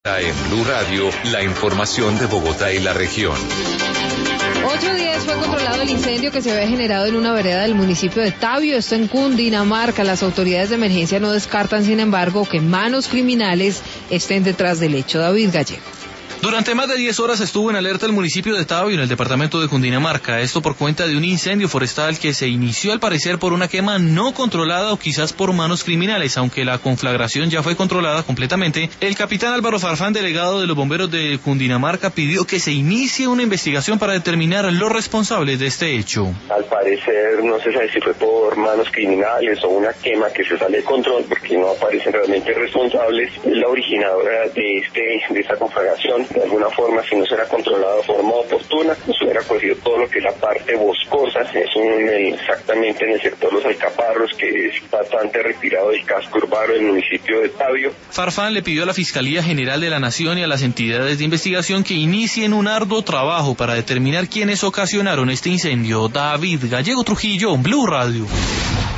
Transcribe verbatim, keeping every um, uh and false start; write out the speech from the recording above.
En Blue Radio, la información de Bogotá y la región. ocho diez fue controlado el incendio que se había generado en una vereda del municipio de Tabio, esto en Cundinamarca. Las autoridades de emergencia no descartan, sin embargo, que manos criminales estén detrás del hecho. David Gallego. Durante más de diez horas estuvo en alerta el municipio de Tabio, en el departamento de Cundinamarca, esto por cuenta de un incendio forestal que se inició al parecer por una quema no controlada o quizás por manos criminales. Aunque la conflagración ya fue controlada completamente, el capitán Álvaro Farfán, delegado de los bomberos de Cundinamarca, pidió que se inicie una investigación para determinar los responsables de este hecho. Al parecer no se sabe si fue por manos criminales o una quema que se sale de control, porque no aparecen realmente responsables. Es la originadora de, este, de esta conflagración. De alguna forma, si no se hubiera controlado de forma oportuna, se hubiera cogido todo lo que es la parte boscosa, es un, exactamente en el sector de los Alcaparros, que es bastante retirado del casco urbano del municipio de Tabio. Farfán le pidió a la Fiscalía General de la Nación y a las entidades de investigación que inicien un arduo trabajo para determinar quiénes ocasionaron este incendio. David Gallego Trujillo, Blue Radio.